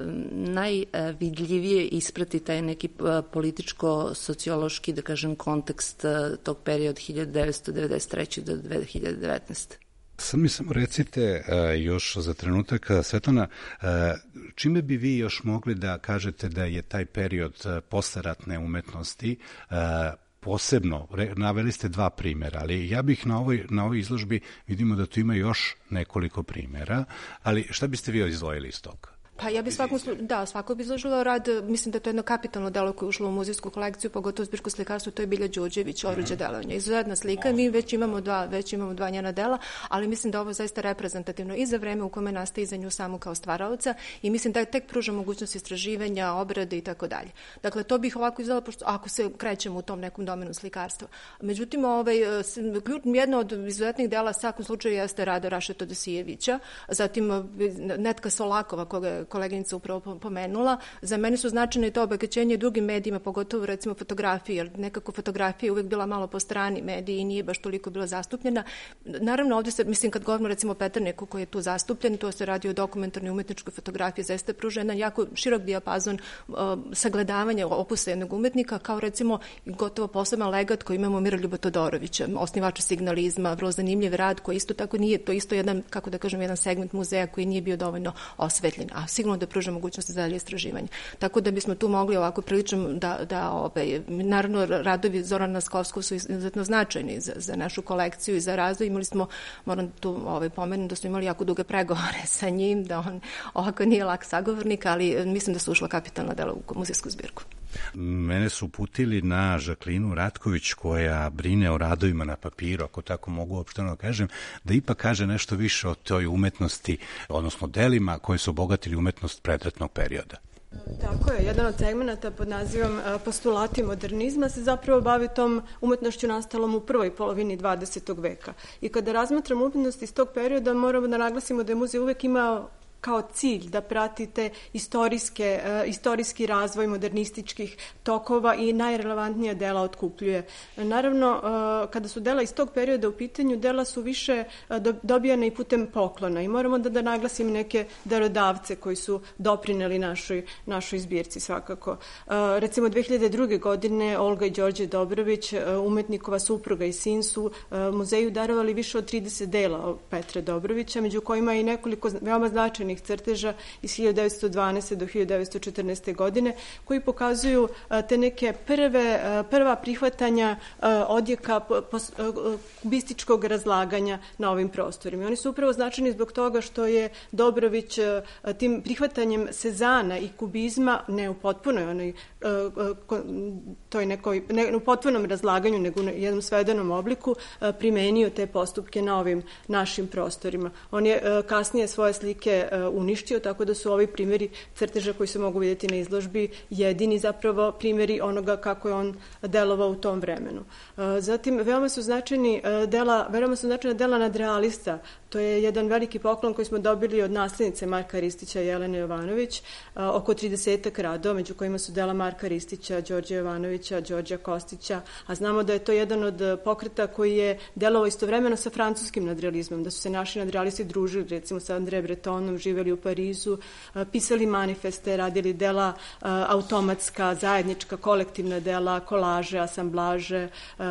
Speaker 13: najvidljivije isprati taj neki e, političko-sociološki, da kažem, kontekst e, tog perioda hiljadu devetsto devedeset treće do dve hiljade devetnaeste.
Speaker 9: Sad mi samo recite uh, još za trenutak, Svetlana, uh, čime bi vi još mogli da kažete da je taj period uh, posleratne umetnosti uh, posebno, re, naveli ste dva primjera, ali ja bih na ovoj, na ovoj izložbi vidimo da tu ima još nekoliko primjera, ali šta biste vi izdvojili iz toga?
Speaker 14: Pa ja bi svakom, da, svako bi izložila rad, mislim da je to jedno kapitalno delo koje je ušlo u muzejsku kolekciju, pogotovo u zbirku slikarstva, to je Bilja Đurđević, Oruđe delovanja. Izuzetna slika, mi već imamo dva, već imamo dva njena dela, ali mislim da ovo je zaista reprezentativno i za vreme u kome nastaje za nju samu kao stvaraoca i mislim da tek pruža mogućnost istraživanja, obrade i tako dalje. Dakle, to bih ovako izdala, pošto ako se krećemo u tom nekom domenu slikarstva. Međutim, ovaj, jedno od izuzetnih dela u svakom slučaju jeste Rada Raše Todosijevića, zatim Netka Solakova, koga koleginica upravo pomenula. Za mene su značajne i to obogaćenje drugim medijima, pogotovo recimo fotografije, jer nekako fotografija je uvijek bila malo po strani mediji i nije baš toliko bila zastupljena. Naravno, ovdje se, mislim, kad govorimo recimo o Peterneku koji je tu zastupljen, to se radi o dokumentarnoj umetničkoj fotografiji, zaista pruža jedan jako širok dijapazon uh, sagledavanja opusa jednog umetnika, kao recimo gotovo poseban legat koji imamo Miroljuba Todorovića, osnivača signalizma, vrlo zanimljiv rad koji isto tako nije, to isto jedan, kako da kažem, jedan segment muzeja koji nije bio dovoljno osvetljen, a sigurno da pruža mogućnosti za dalje istraživanje. Tako da bismo tu mogli ovako prilično da, da ovaj, naravno radovi Zorana Naskovskog su izuzetno značajni za, za našu kolekciju i za razvoj. Imali smo, moram tu ovaj, pomenuti da smo imali jako duge pregovore sa njim, da on ovako nije lak sagovornik, ali mislim da su ušla kapitalna dela u muzejsku zbirku.
Speaker 9: Mene su uputili na Žaklinu Ratković koja brine o radovima na papiru, ako tako mogu uopšteno kažem, da ipak kaže nešto više o toj umetnosti, odnosno delima koje su obogatili umetnost predratnog perioda.
Speaker 16: Tako je, jedan od segmenata pod nazivom Postulati modernizma se zapravo bavi tom umetnošću nastalom u prvoj polovini dvadesetog veka. I kada razmatramo umetnost iz tog perioda, moramo da naglasimo da je muzej uvek imao kao cilj da pratite istorijske, uh, istorijski razvoj modernističkih tokova i najrelevantnija dela otkupljuje. Naravno, uh, kada su dela iz tog perioda u pitanju, dela su više uh, do, dobijane i putem poklona i moramo da, da naglasim neke darodavce koji su doprineli našoj, našoj zbirci svakako. Uh, recimo, dve hiljade druge. godine Olga i Đorđe Dobrović, uh, umetnikova supruga i sin su uh, muzeju darovali više od trideset dela Petra Dobrovića, među kojima i nekoliko veoma značajnih crteža iz hiljadu devetsto dvanaeste. do hiljadu devetsto četrnaeste. godine, koji pokazuju a, te neke prve, a, prva prihvatanja a, odjeka po, po, a, kubističkog razlaganja na ovim prostorima. I oni su upravo značajni zbog toga što je Dobrović a, tim prihvatanjem Sezana i kubizma, ne u potpunoj onoj, a, a, toj nekoj, ne u potpunom razlaganju, nego u jednom svedenom obliku, a, primenio te postupke na ovim našim prostorima. On je a, kasnije svoje slike a, uništio, tako da su ovi primjeri crteža koji se mogu vidjeti na izložbi jedini zapravo primjeri onoga kako je on delovao u tom vremenu. Zatim, veoma su značajni dela, veoma su značajna dela nadrealista. To je jedan veliki poklon koji smo dobili od naslednice Marka Ristića i Jelene Jovanović, oko tridesetak radova, među kojima su dela Marka Ristića, Đorđe Jovanovića, Đorđa Kostića, a znamo da je to jedan od pokreta koji je delovao istovremeno sa francuskim nadrealizmom, da su se naši nadrealisti družili, recimo sa André Bretonom, živeli u Parizu, pisali manifeste, radili dela automatska, zajednička, kolektivna dela, kolaže, asamblaže,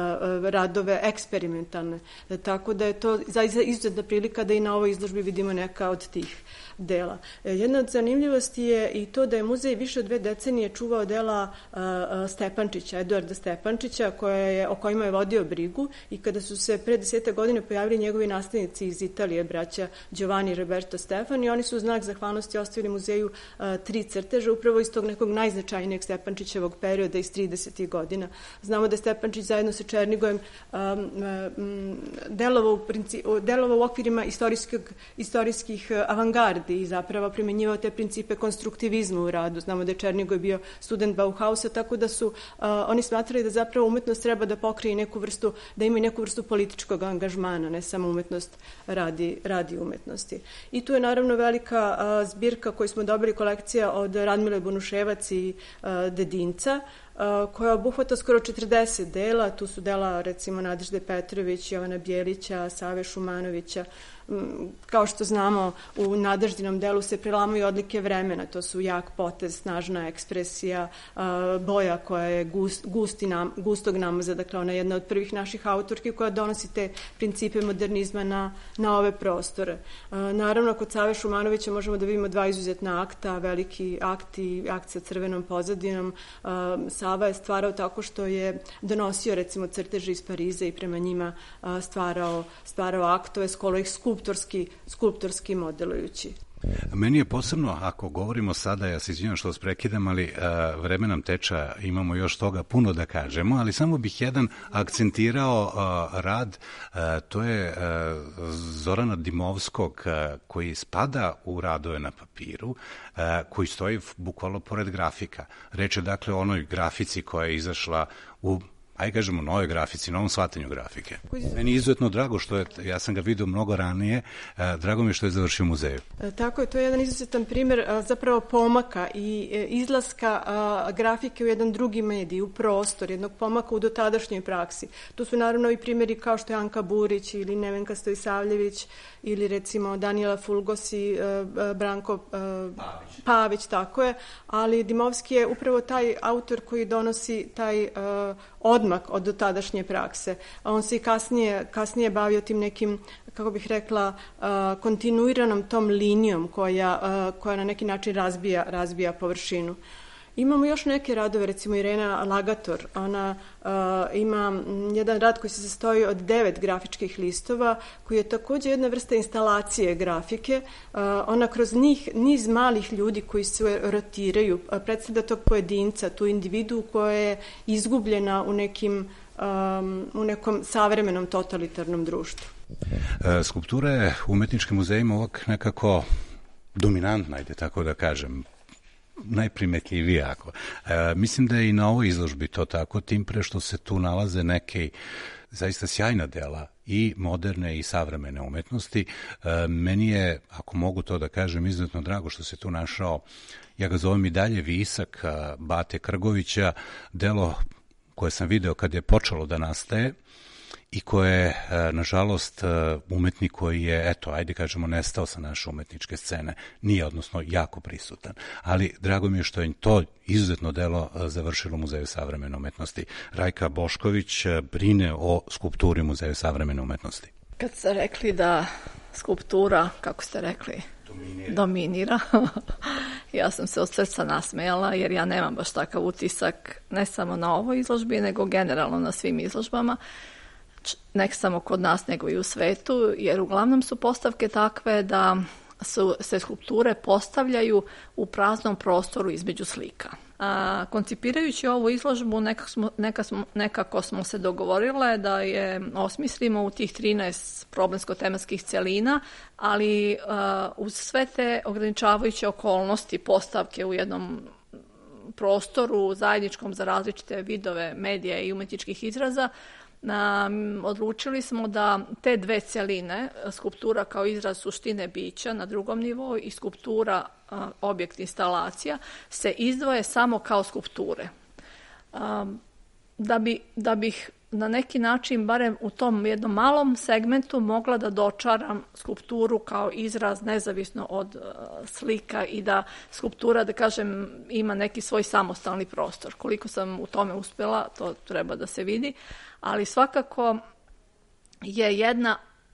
Speaker 16: radove eksperimentalne. Tako da je to zaista izuzetna prilika da i na ovoj izložbi vidimo neka od tih dela. Jedna od zanimljivosti je i to da je muzej više od dve decenije čuvao dela Stepančića, Eduarda Stepančića, koje je, o kojima je vodio brigu, i kada su se pre deseta godine pojavili njegovi nastavnici iz Italije, braća Giovanni i Roberto Stefani, oni su u znak zahvalnosti ostavili muzeju a, tri crteža, upravo iz tog nekog najznačajnijeg Stepančićevog perioda iz tridesetih godina. Znamo da je Stepančić zajedno sa Černigojem delovao u, princi, delovao u okvirima ima istorijskog, istorijskih avangardi i zapravo primjenjivao te principe konstruktivizma u radu. Znamo da je Černigoj bio student Bauhausa, tako da su uh, oni smatrali da zapravo umetnost treba da pokrije neku vrstu, da ima neku vrstu političkog angažmana, ne samo umetnost radi, radi umetnosti. I tu je naravno velika a, zbirka koju smo dobili, kolekcija od Radmile Bonuševac i a, Dedinca, a, koja obuhvata skoro četrdeset dela. Tu su dela recimo Nadežde Petrović, Jovana Bjelića, Save Šumanovića. Kao što znamo, u Nadeždinom delu se prelamaju odlike vremena, to su jak potez, snažna ekspresija, boja koja je gust, gusti nam, gustog namaza, dakle ona je jedna od prvih naših autorki koja donosi te principe modernizma na, na ove prostore. Naravno, kod Save Šumanovića možemo da vidimo dva izuzetna akta, veliki akt i akt sa crvenom pozadinom. Sava je stvarao tako što je donosio recimo crteže iz Pariza i prema njima stvarao, stvarao aktove, skoro ih skup Skulptorski, skulptorski modelujući.
Speaker 9: Meni je posebno, ako govorimo sada, ja se izvinjam što vas prekidam, ali uh, vreme nam teča, imamo još toga puno da kažemo, ali samo bih jedan akcentirao uh, rad, uh, to je uh, Zorana Dimovskog, uh, koji spada u radove na papiru, uh, koji stoji bukvalno pored grafika. Reč je dakle o onoj grafici koja je izašla u ajde kažemo, novoj grafici, novom shvatanju grafike. Meni je izuzetno drago što je, ja sam ga vidio mnogo ranije, drago mi je što je završio u muzeju.
Speaker 16: Tako je, to je jedan izuzetan primjer zapravo pomaka i izlaska grafike u jedan drugi medij, u prostor, jednog pomaka u dotadašnjoj praksi. Tu su naravno i primjeri kao što je Anka Burić ili Nevenka Stojisavljević ili recimo Danijela Fulgos i Branko Pavić. Pavić, tako je, ali Dimovski je upravo taj autor koji donosi taj odmak od dotadašnje prakse. A on se i kasnije, kasnije bavio tim nekim, kako bih rekla, kontinuiranom tom linijom koja, koja na neki način razbija, razbija površinu. Imamo još neke radove, recimo Irena Lagator, ona uh, ima jedan rad koji se sastoji od devet grafičkih listova, koji je također jedna vrsta instalacije grafike. Uh, ona kroz njih, niz malih ljudi koji se rotiraju, uh, predstavlja tog pojedinca, tu individu koja je izgubljena u, nekim, um, u nekom savremenom totalitarnom društvu.
Speaker 9: E, skulptura je u umetničkim muzejima ovak nekako dominantna, ajde tako da kažem, najprimetljivije ako. E, mislim da je i na ovoj izložbi to tako, tim pre što se tu nalaze neke zaista sjajna dela i moderne i savremene umetnosti. E, meni je, ako mogu to da kažem, izuzetno drago što se tu našao, ja ga zovem i dalje Visak Bate Krgovića, delo koje sam video kad je počelo da nastaje i koje je, nažalost, umetnik koji je, eto, ajde kažemo, nestao sa naše umetničke scene, nije, odnosno, jako prisutan. Ali drago mi je što je to izuzetno delo završilo u Muzeju savremene umetnosti. Rajka Bošković brine o skulpturi Muzeju savremene umetnosti.
Speaker 15: Kad ste rekli da skulptura, kako ste rekli, dominira, dominira ja sam se od srca nasmejala, jer ja nemam baš takav utisak, ne samo na ovoj izložbi, nego generalno na svim izložbama, ne samo kod nas, nego i u svetu, jer uglavnom su postavke takve da su, se skulpture postavljaju u praznom prostoru između slika. A, koncipirajući ovu izložbu nekako smo, neka smo, nekako smo se dogovorile da je osmislimo u tih trinaest problemsko-tematskih celina, ali a, uz sve te ograničavajuće okolnosti postavke u jednom prostoru zajedničkom za različite vidove medija i umetničkih izraza, Um, odlučili smo da te dve celine, skulptura kao izraz suštine bića na drugom nivou i skulptura, uh, objekt instalacija, se izdvoje samo kao skulpture. Um, da, bi, da bih na neki način, barem u tom jednom malom segmentu, mogla da dočaram skulpturu kao izraz nezavisno od uh, slika i da skulptura, da kažem, ima neki svoj samostalni prostor. Koliko sam u tome uspjela, to treba da se vidi. Ali svakako je jedna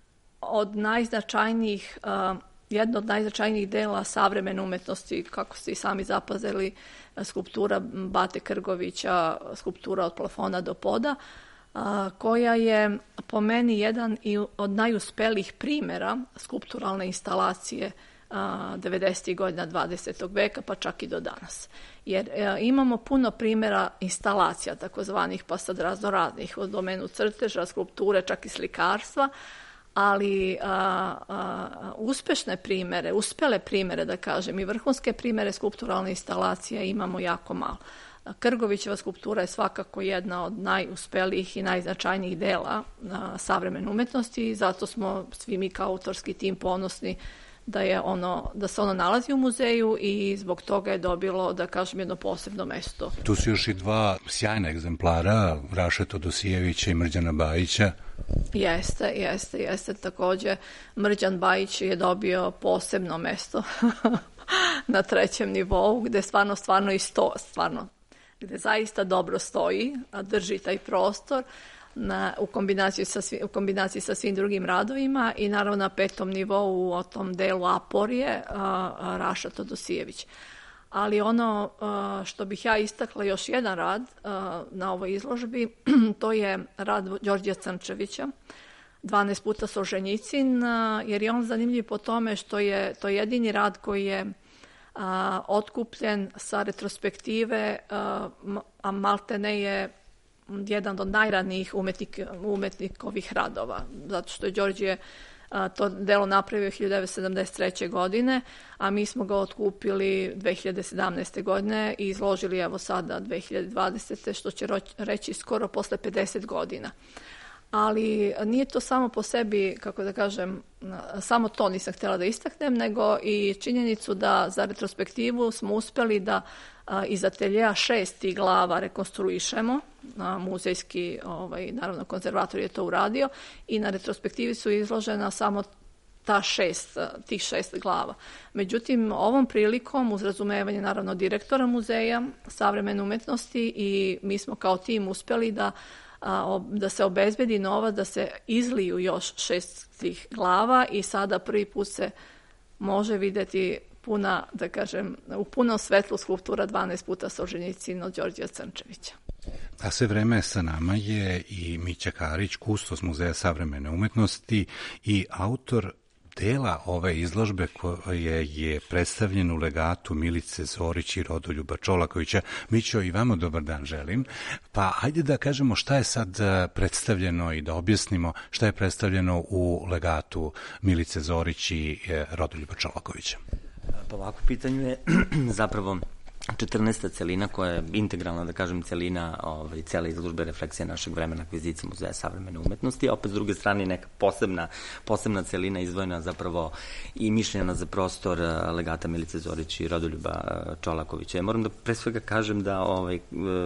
Speaker 15: od najznačajnijih, uh, jedno od najznačajnijih dela savremene umetnosti, kako ste i sami zapazili, skulptura Bate Krgovića, skulptura od plafona do poda, uh, koja je po meni jedan od najuspelijih primjera skulpturalne instalacije devedesetih godina dvadesetog veka, pa čak i do danas. Jer e, imamo puno primjera instalacija, takozvanih, pa sad raznoraznih, u domenu crteža, skulpture, čak i slikarstva, ali a, a, uspešne primere, uspele primere, da kažem, i vrhunske primere skulpturalne instalacije imamo jako malo. Krgovićeva skulptura je svakako jedna od najuspelijih i najznačajnijih dela a, savremene umetnosti i zato smo svi mi kao autorski tim ponosni da je ono, da se ono nalazi u muzeju i zbog toga je dobilo, da kažem, jedno posebno mesto.
Speaker 9: Tu su još i dva sjajna egzemplara, Raše Todosijevića i Mrđana Bajića.
Speaker 15: Jeste, jeste, jeste. Takođe, Mrđan Bajić je dobio posebno mesto na trećem nivou, gde stvarno, stvarno i sto, stvarno, gde zaista dobro stoji, a drži taj prostor, Na, u, kombinaciji sa svi, u kombinaciji sa svim drugim radovima i naravno na petom nivou o tom delu Aporije a, a, Raša Todosijević. Ali ono a, što bih ja istakla još jedan rad a, na ovoj izložbi, to je rad Đorđa Crnčevića, dvanaest puta Solženjicin, a, jer je on zanimljiv po tome što je to jedini rad koji je a, otkupljen sa retrospektive, a, a maltene je jedan od najranijih umetnik, umetnikovih radova, zato što je Đorđe to delo napravio hiljadu devetsto sedamdeset treće. godine, a mi smo ga otkupili dve hiljade sedamnaeste. godine i izložili evo sada dve hiljade dvadesete. što će reći skoro posle pedeset godina. Ali nije to samo po sebi, kako da kažem, samo to nisam htjela da istaknem, nego i činjenicu da za retrospektivu smo uspeli da a, iz ateljeja šest tih glava rekonstruišemo, a, muzejski, ovaj, naravno konzervator je to uradio i na retrospektivi su izložena samo ta šest, tih šest glava. Međutim, ovom prilikom, uz razumevanje naravno direktora muzeja savremene umetnosti i mi smo kao tim uspeli da da se obezbedi novac, da se izliju još šest tih glava i sada prvi put se može videti puna, da kažem, u punom svetlu skulptura dvanaest puta Solženjicin od Đorđa Crnčevića.
Speaker 9: A sve vreme sa nama je i Mića Karić, kustos Muzeja savremene umetnosti i autor dela ove izložbe koje je predstavljen u legatu Milice Zorić i Rodoljuba Čolakovića. Mićo, i vama dobar dan želim. Pa ajde da kažemo šta je sad predstavljeno i da objasnimo šta je predstavljeno u legatu Milice Zorić i Rodoljuba Čolakovića.
Speaker 17: Pa ovako, pitanju je zapravo četrnaesta celina koja je integralna, da kažem, celina ovaj, cele izložbe refleksije našeg vremena akvizicije Muzeja savremene umetnosti, a opet s druge strane neka posebna, posebna celina izdvojena zapravo i mišljena za prostor legata Milice Zorić i Rodoljuba Čolakovića. Ja moram da pre svega kažem da ovaj,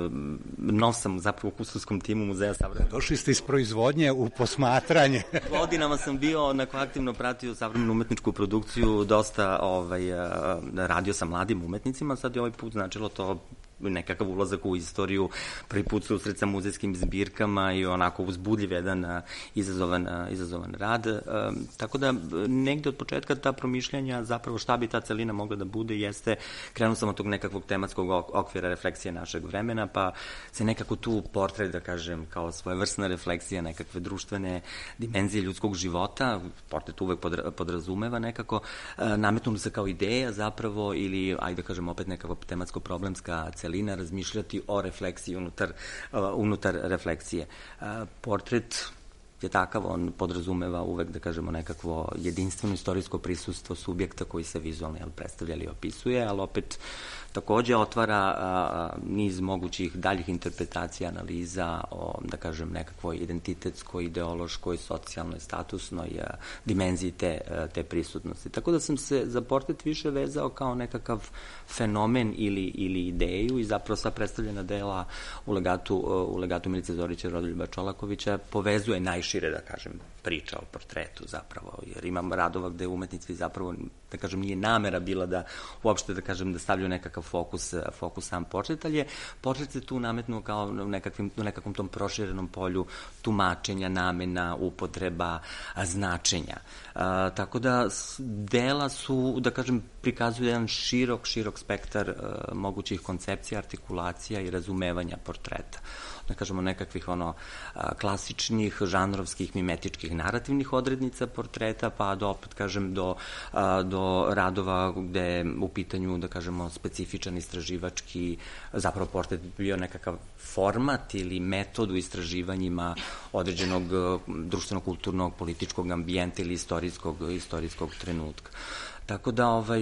Speaker 17: nov sam zapravo u kustoskom timu Muzeja savremene.
Speaker 9: Došli ste iz proizvodnje u posmatranje.
Speaker 17: Godinama sam bio onako aktivno pratio savremenu umetničku produkciju, dosta ovaj, radio sa mladim umetnicima, sad je ovaj put značilo to nekakav ulazak u istoriju, prvi put susret sa muzejskim zbirkama i onako uzbudljiv jedan izazovan, izazovan rad. E, tako da negde od početka ta promišljanja zapravo šta bi ta celina mogla da bude jeste, krenuo sam od tog nekakvog tematskog okvira refleksije našeg vremena, pa se nekako tu portret, da kažem, kao svojevrsna refleksija nekakve društvene dimenzije ljudskog života, portret uvek podra, podrazumeva nekako, e, nametnu se kao ideja zapravo ili, ajde da kažem, opet nekako tematsko-problemska celina, razmišljati o refleksiji unutar, uh, unutar refleksije. Uh, portret je takav, on podrazumeva uvek, da kažemo, nekakvo jedinstveno istorijsko prisustvo subjekta koji se vizualno jel, predstavlja ili opisuje, ali opet takođe otvara a, niz mogućih daljih interpretacija, analiza o, da kažem, nekakvoj identitetskoj, ideološkoj, socijalnoj, statusnoj a, dimenziji te, a, te prisutnosti. Tako da sam se za portret više vezao kao nekakav fenomen ili, ili ideju i zapravo sva predstavljena dela u legatu, u legatu Milice Zorića i Rodoljuba Čolakovića povezuje najšire, da kažem, priča o portretu zapravo, jer imam radova gde umetnici zapravo, da kažem, nije namera bila da uopšte, da kažem, da stavljaju nekakav fokus, fokus sam portret, ali je portret se tu nametnuo kao u, nekakvim, u nekakvom tom proširenom polju tumačenja, namena, upotreba, značenja. A, tako da dela su, da kažem, prikazuju jedan širok, širok spektar a, mogućih koncepcija, artikulacija i razumevanja portreta. Da kažemo nekakvih ono a, klasičnih, žanrovskih, mimetičkih, narativnih odrednica portreta, pa do, opet kažem, do, a, do radova gde je u pitanju, da kažemo, specifičan istraživački, zapravo portret bio nekakav format ili metod u istraživanjima određenog društveno-kulturnog, političkog ambijenta ili istorijskog, istorijskog trenutka. Tako da, ovaj,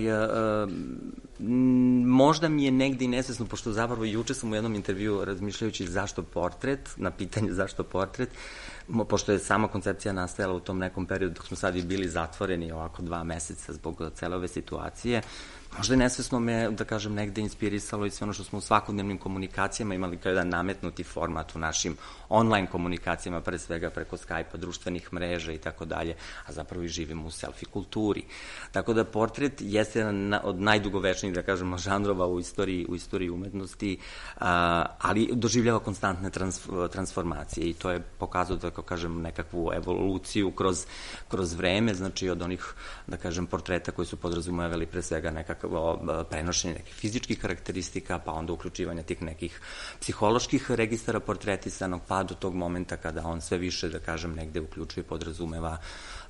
Speaker 17: možda mi je negde i nesvesno, pošto zapravo juče sam u jednom intervju razmišljajući zašto portret, na pitanje zašto portret, pošto je sama koncepcija nastajala u tom nekom periodu dok smo sad i bili zatvoreni ovako dva meseca zbog cele ove situacije, možda je nesvesno me, da kažem, negde inspirisalo i sve ono što smo u svakodnevnim komunikacijama imali kao jedan nametnuti format u našim online komunikacijama, pre svega preko Skype-a, društvenih mreža i tako dalje, a zapravo i živimo u selfie kulturi. Tako da portret jeste jedan od najdugovečnijih, da kažemo, žanrova u istoriji, u istoriji umetnosti, ali doživljava konstantne transformacije i to je pokazao, da kažem, nekakvu evoluciju kroz, kroz vreme, znači od onih, da kažem, portreta koji su podrazumevali pre svega nekakav prenošenje nekih fizičkih karakteristika, pa onda uključivanje tih nekih psiholoških registara portretisanog, pa do tog momenta kada on sve više, da kažem, negde uključuje, podrazumeva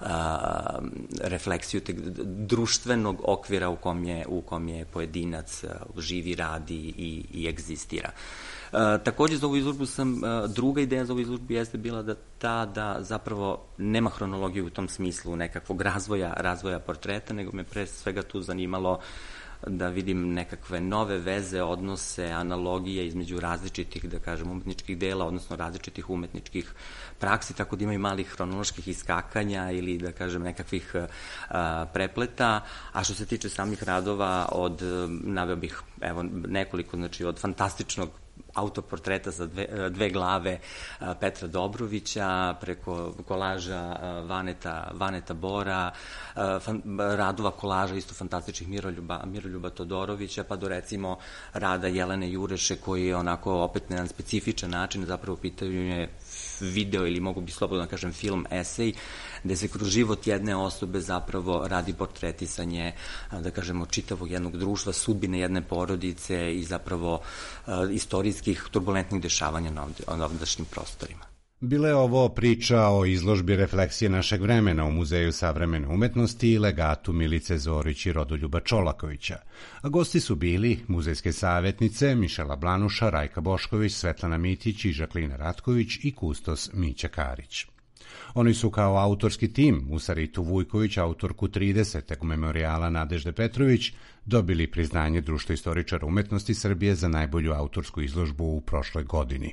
Speaker 17: a, refleksiju teg društvenog okvira u kom je, u kom je pojedinac živi, radi i, i egzistira. Uh, takođe za ovu izložbu sam, uh, druga ideja za ovu izložbu jeste bila da ta, da zapravo nema hronologiju u tom smislu nekakvog razvoja, razvoja portreta, nego me pre svega tu zanimalo da vidim nekakve nove veze, odnose, analogije između različitih, da kažem, umetničkih dela, odnosno različitih umetničkih praksi, tako da ima i malih hronoloških iskakanja ili, da kažem, nekakvih a, prepleta. A što se tiče samih radova, od, naveo bih, evo, nekoliko, znači, od fantastičnog autoportreta sa dve, dve glave Petra Dobrovića, preko kolaža Vaneta, Vaneta Bora, fan, radova kolaža isto fantastičnih Miroljuba, Miroljuba Todorovića, pa do recimo rada Jelene Jureše, koji je onako opet na jedan specifičan način, zapravo u pitanju je video ili mogu bi slobodno da kažem film, esej, gde se kroz život jedne osobe zapravo radi portretisanje, da kažemo, čitavog jednog društva, sudbine jedne porodice i zapravo uh, istorijskih turbulentnih dešavanja na, ovde, na ovdašnjim prostorima.
Speaker 9: Bila je ovo priča o izložbi refleksije našeg vremena u Muzeju savremene umetnosti i legatu Milice Zorić i Rodoljuba Čolakovića. A gosti su bili muzejske savjetnice Mišela Blanuša, Rajka Bošković, Svetlana Mitić i Žaklina Ratković i kustos Mića Karić. Oni su kao autorski tim u Saritu Vujković, autorku tridesetog memorijala Nadežde Petrović, dobili priznanje Društva istoričara umetnosti Srbije za najbolju autorsku izložbu u prošloj godini.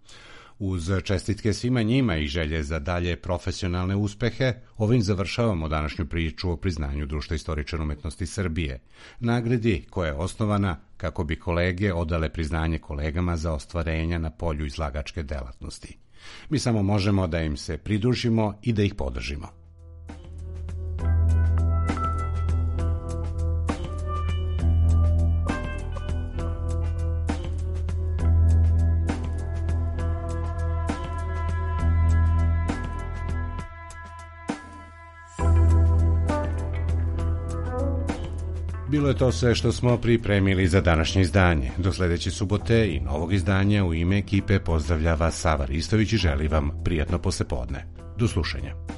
Speaker 9: Uz čestitke svima njima i želje za dalje profesionalne uspehe, ovim završavamo današnju priču o priznanju Društva istoričara umetnosti Srbije, nagradi koja je osnovana kako bi kolege odale priznanje kolegama za ostvarenja na polju izlagačke delatnosti. Mi samo možemo da im se pridružimo i da ih podržimo. Bilo je to sve što smo pripremili za današnje izdanje. Do sledeće subote i novog izdanja u ime ekipe pozdravlja vas Sava Ristović i želi vam prijatno poslepodne. Do slušanja.